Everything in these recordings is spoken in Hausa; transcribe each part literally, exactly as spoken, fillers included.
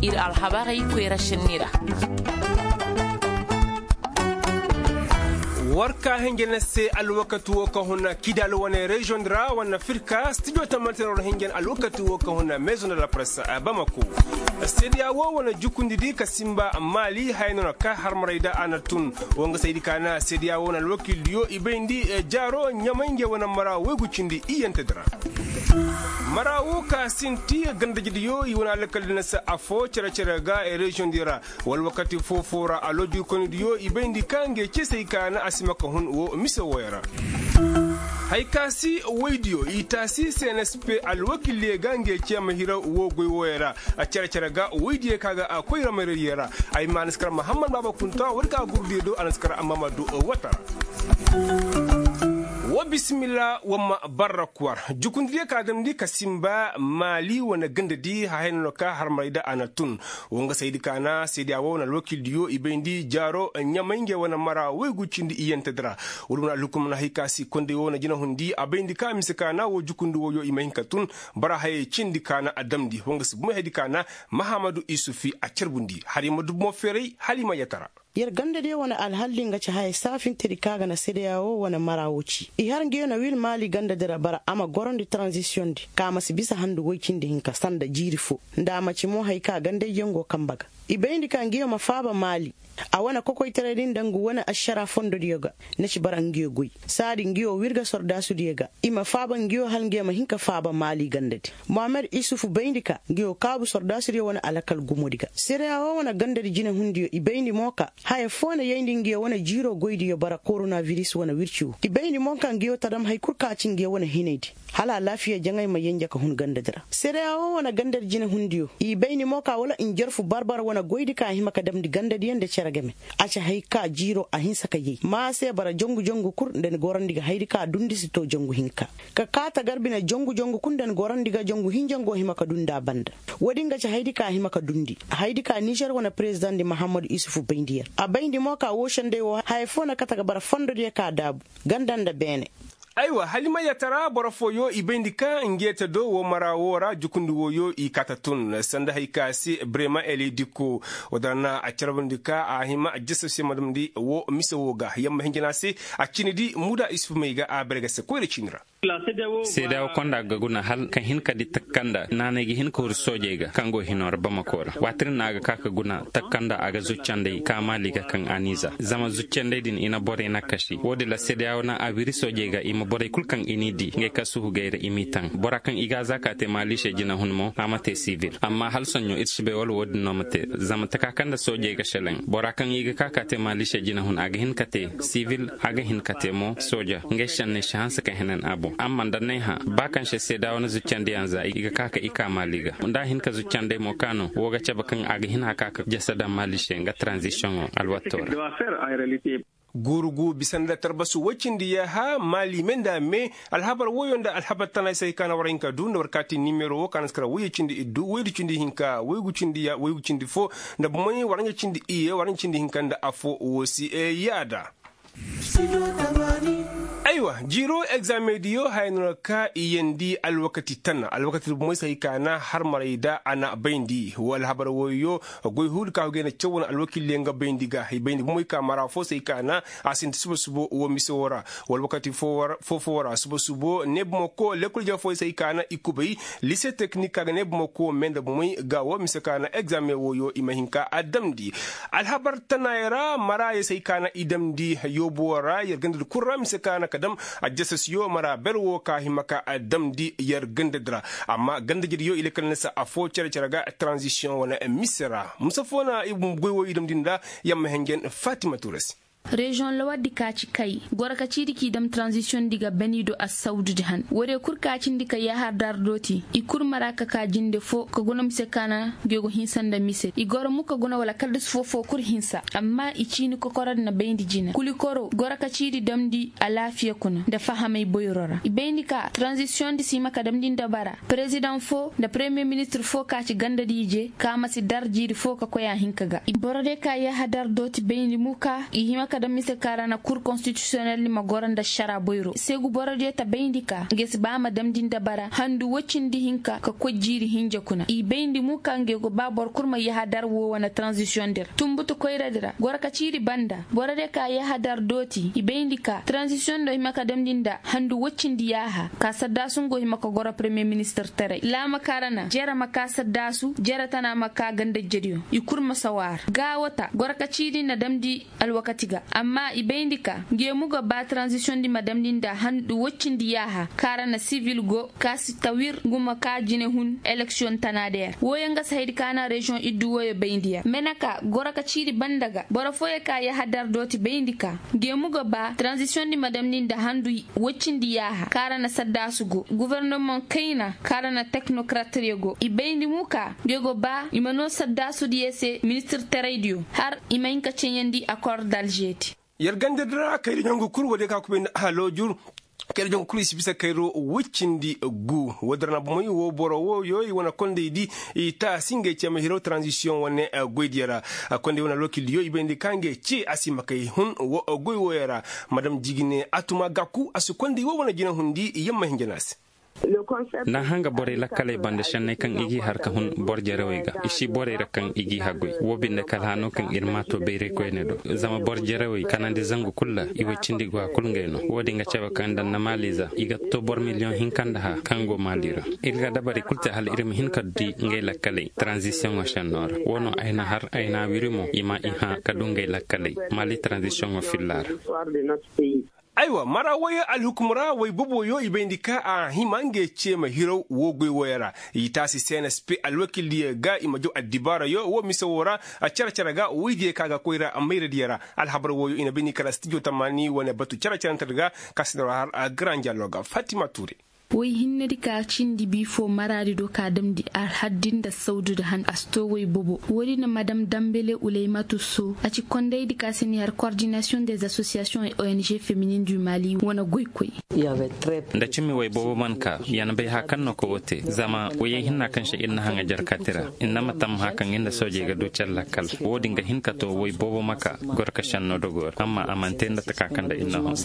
ir alhabari kwera shinira warka hengena se alwakatu woka huna kidal wane region dra wana firka studio tamatero hengen alwakatu woka huna maison de la presse a Bamako sedia wo wana jukundidi kasimba mali haynona ka harmaraida anatun wonga saydi kana sedia wona alwakil yo ibendi jaro nyamange wana mara wegu cindi iyente dra mara woka sinti gandajidi yo iwana alakal sa afo cera cera ga e region dira wal wakati fofora aloju konidio yo ibendi kange cese kana maka hun wo mise woyara haikasi waidiyo itasi C N S P alwakili gange ce mahira wo goy woyara a cercere ga waidiye kaga akwai ramariyara ay manaskar Muhammad Baba Kunta warka gurde do anaskar Mamadu wata wa bismillah wa barakwar jukundiye kadam di kasimba mali wana gandadi ha hayno ka harmayda anatun wonga saydi kana saydi awona lokil diyo ibendi jaro nyamange wana mara wegu cindi iyenta dra wuruna lukum na hikasi konde wona jina hundi abendi ka misikana wo jukundi wo yo imahin katun bara haye cindi kana adamdi wonga sibume hedi kana Mahamadu Isufi a cerbundi harima dubmo ferey halima yatara yar ganda de wani alhallin ga haye safin tirikaga na sidiyawo wani marawuci i har ngiyo na wil mali ganda dira bara ama goron di transition di kama si bisa handu wokin di hinka sanda jirifo nda mace mo haika ganda yengo kambaga ibendi kan ngiyo mafaba mali a wana kokoi taredin dangu wana ashara fondo diyoga na ci bara ngiyo gui sadi ngiyo wirga sordasu diyoga ima faba ngiyo hal ngiyo ma hinka faba mali gandadi Muhammad Isufu beindika ngiyo kabu sordasu diyo wana alakal gumodiga sireyawo wana gandadi jina hundiyo ibeindi moka haya fona yayndi ngiyo wana jiro goydiyo bara coronavirus wana wirchu ibeindi moka ngiyo tadam haykur kacin ngiyo wana hinaydi hala lafiya jangay ma yanja ka hun gandadira sireyawo wana gandadi jina hundiyo ibeindi moka wala injarfu barbar wana goydika himaka damdi gandadi yande game acha haika jiro a hinsa ka yi ma sai bara jongu jongu kur den goran diga haidika dundi sito jongu hinka ka kata garbina jongu jongu kun den goran diga jongu hinjango himaka dunda banda wadinga cha haidika himaka dundi haidika Niger wana president di Muhammad Isufu Baindiya a baindi moka woshan de wo haifona kata bara fondo de ka dabu gandanda bene aiwa halima yatara borofo yo ibendika ngeta do wo mara wora jukundu wo yo ikatatun sanda haikasi brema eli diko wadana a charbandika a hima a jessa se madamdi wo misawoga yamma hinginasi a cinidi muda isfu meiga a berga se ko rechinra sedaw konda gaguna hal kan hin kadi takkanda nanegi hin ko sojega kango hinor bamakora watrin naga kaka guna takkanda aga zuccande kamali ga kan aniza zama zuccande din ina bore nakashi wode la sedaw na abiri sojega ima bore kulkan inidi nge kasuhu gaira imitan borakan iga zakate malishe jina hunmo amate civil amma hal sonyo itshbe wal wod nomate zama takakanda sojega shelen borakan iga kakate malishe jina hun aga hin kate civil aga hin kate mo soja nge shanne chance ka henen abo amma danne ha bakan she seda wona zuccande yanza iga kaka ika maliga nda hin ka zuccande mo kano woga chabakan aga hin hakaka jasada malishe nga transition alwatora gurugu bisanda tarbasu wacindi ya ha mali menda me alhabar woyonda alhabar tanay say kana warinka dunda warkati numero kan skara wuye cindi iddu weydu cindi hinka weygu cindi ya weygu cindi fo nda bumani waranya cindi iye waranya cindi hinka nda afo wosi e yada aiwa jiro examen diyo haynuna ka iyendi alwakati tanna alwakati mo sai kana har marayda ana baindi wal habar woyo goy hul ka gena cewon alwakil lenga baindi ga hay baindi mo ka mara fo sai kana asin subo subo wo misora wal wakati fo fo fo subo subo nebmo ko lekul ja fo sai kana ikubay lycée technique ka nebmo ko menda mo ga wo misakana examen woyo imahinka adamdi al habar tanayra mara sai kana idamdi yobora yerganda kurram misakana kadam a jasas yo mara belwo ka himaka adam di yar gandadra amma gandajir yo ile kan sa afo cere cere ga transition wana misra musafona ibum goyo idam dinda yamma hengen Fatima Touré region lawadi kaci kai gorka ci diki dam transition diga benido as saudi jahan wore kurkacin dika ya har dar doti i kur maraka ka jinde fo ko gonam se kana gego hinsanda mise i goro muka gona wala kaldis fo fo kur hinsa amma i cini ko korad na bendi jina kuli koro gorka ci di damdi alafiya kuna da fahamai boyorora i bendi ka transition di sima ka damdi dabara president fo da premier ministre fo ka ci ganda dije ka masi dar jiri fo ka koya hinkaga i borode ka ya hadar doti bendi muka i himaka maka da mise karana cour constitutionnel ni magoran da shara boyro segu borode ta beindika ges ba ma damdin da bara handu wacin di hinka ka ko jiri hinja kuna i beindi mu kange go babor kurma ya hadar wo wana transition der tumbutu koyra dira gorka ciri banda borode ka ya hadar doti i beindika transition do maka damdin da handu wacin di yaha ka sadda sun go maka gora premier minister tere la makarana jera maka sadda su jera tana maka ganda jediyo i kurma sawar ga wata gorka ciri na damdi alwakatiga amma i beindika ge muga ba transition di madam dinda handu wacin di yaha karana civil go kasi tawir guma ka jine hun election tanader woyanga saydi kana region iddu woyo beindiya menaka goraka ciri bandaga bora foye ka ya hadar doti beindika ge muga ba transition di madam dinda handu wacin di yaha karana sadda sugo gouvernement kaina karana technocrate rego i beindi muka gego ba imano sadda su di ese ministre radio har imainka chenyandi accord d'Alger yargande dra kayri jongo kur wode ka ko ben halo jur kayri jongo kulisi bisa kayro wuccindi gu wodrana bomoy wo boro wo yoy wona konde di ita singe chama hero transition wonne goydiyara konde wona lokil yoy bendi kange ci asima kay hun wo goy woyara madame jigine atuma gaku asu konde wo wona jina hundi yamma hinjenas na hanga bore lakkale bande shanne kan igi har ka hun borje rewega ishi bore rakkan igi hagoy wobinde kala no kan irma to beere koyne do zama borje rewi kanande zangu kulla iwe cindi gwa kulngeno wodi nga cewa kanda na maliza iga to bor million hinkanda ha kango malira ilga dabari kulte hal irmi hinkaddi ngay lakkale transition wa shanor wono ayna har ayna wirimo ima iha kadungay lakkale mali transition wa fillar aiwa mara waya alhukumra wai bobo yo ibendika a himange chema hiro wogwe wayara yitasi C N S P alwakil diya ga imajo adibara yo wo misawora a chara chara ga widi kaga koira amira diyara alhabar woyo ina bini kala studio tamani wana batu chara chara targa kasidara har a granja loga Fatima Touré wai hinnadi ka cindi bifo maradi do ka damdi ar haddinda saudu da han asto wai bobo wori na madame Dambele Ouleymatu So a ci kondai di ka senior coordination des associations et O N G féminines du Mali wana goykoi da cimi wai bobo manka yana bai hakan no ko wote zama waye hinna kan shi inna hanga jarkatira inna matam hakan inda soje ga do challa kal wodi nga hinka to wai bobo maka gorka shanno dogor amma amantenda takakanda inna ho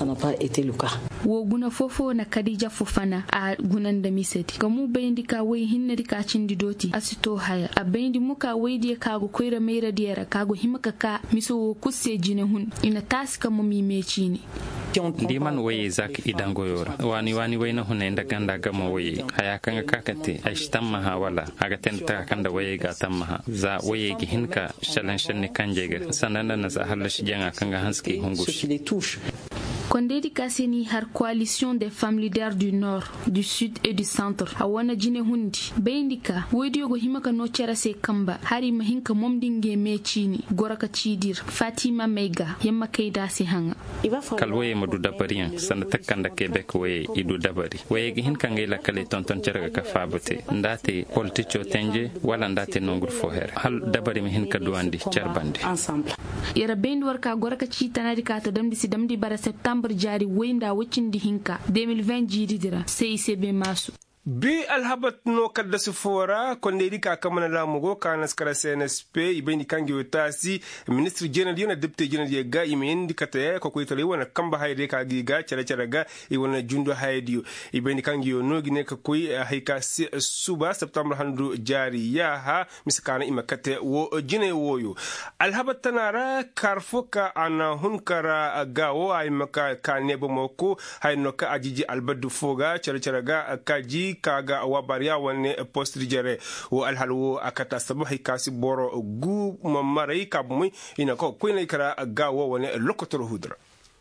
wo guna fofo na Khadija Fofana a gunan da miseti ga mu bayindi ka wai hinna di ka cindi doti asito haya a bayindi muka wai di ka go koira meira diara ka go himaka ka miso kusse jine hun ina taska mu mi meci ne ndi man waye zak idango yora wani wani wayna hunne ndaganda gama waye haya kanga kakate ashtamma ha wala aga tenta kanda waye ga tamma za waye gi hinka shalan shanne kanje ga sananda na za halashi janga kanga hanski hungush Kondedi Kaseni har coalition des femmes leaders du nord, du sud et du centre. Hawana jine hundi. Beindika, wediyo go himaka no chera se kamba. Hari mahinka momdinge me chini. Goraka chidir. Fatima Meiga. Yamma keida se hanga. Kalwaye madu dabariyan. Sanda takanda Quebec waye idu dabari. Waye gi hinka ngela kale tonton chera ka fabote. Ndate politicho tenje wala ndate nongur foher. Hal dabari mahinka duandi charbandi. Ensemble. Yara beindi warka goraka chita nadi kata damdi si damdi bara septembre jari wenda wacindi hinka deux mille vingt jiri dira C I C B masu bi alhabat no kadda sufora konde di ka kamana la mugo kana skara C N S P ibendi kangi wotasi ministre general yana deputy general ga imendi kata ko ko tole wona kamba hayde ka gi ga cara cara ga i wona jundo haydi ibendi kangi yo no gine ka koy hayka suba septembre handu jari ya ha miskana imakate wo jine woyo alhabat tanara karfoka ana hunkara ga wo ay maka kane bomoko hayno ka ajiji albadu foga cara cara ga kaji kaga wabariya wani post jere wo alhalwo akata sabu hikasi boro gu mamarai kabumi ina ko kwina ikara gawo wani lokotoro hudra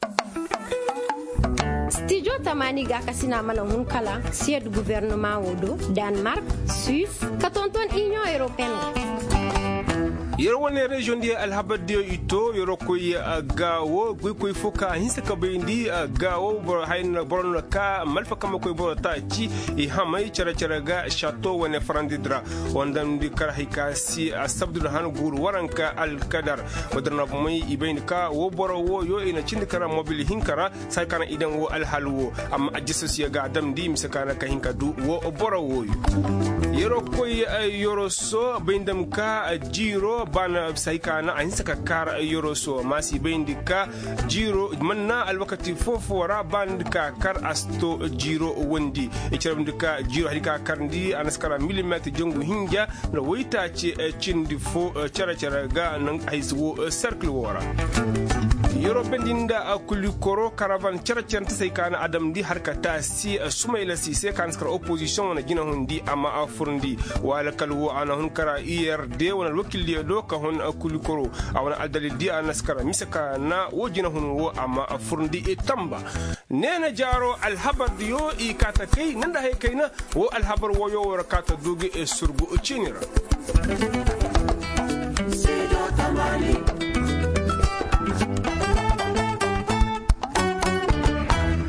Studio Tamani ga kasina mana hunkala sied gouvernement wodo Denmark, Suisse, katonton Union Européenne. yero wone region di alhabadio ito yoro koy gawo goy koy foka hinsa ka bendi gawo bor hayna boron ka malfa kama koy bor ta ci e hamay cara cara ga chateau wone frandidra wondam di kar hikasi asabdul han gur waranka al kadar wadana may ibain ka wo bor wo yo ina cindi kara mobile hinkara sai kana idan wo al halwo amma ajisosiya ga dam di misakana ka hinka du wo bor wo yero koy yoro so bendam ka jiro bana saika na an saka kar yoro so masi bayindika jiro manna alwakati fofo wara bandika kar asto jiro wondi e cerabndika jiro halika karndi anaskara millimetre jongu hinja no woita ci cindi fo cara cara ga nan aiswo cercle wora yoro bendinda akulikoro caravan charachan sai kana adam di harkata si sumaila si sai kan skar opposition na gina hundi amma afurndi wala kalwo ana hun kara I R D wana wakil di do ka hun akulikoro awana aldali di anaskara misaka na wojina hun wo amma afurndi e tamba nena jaro alhabar yo I kata kai nanda hay kaina wo alhabar wo yo wara kata doge e surgu chinira Sido tamali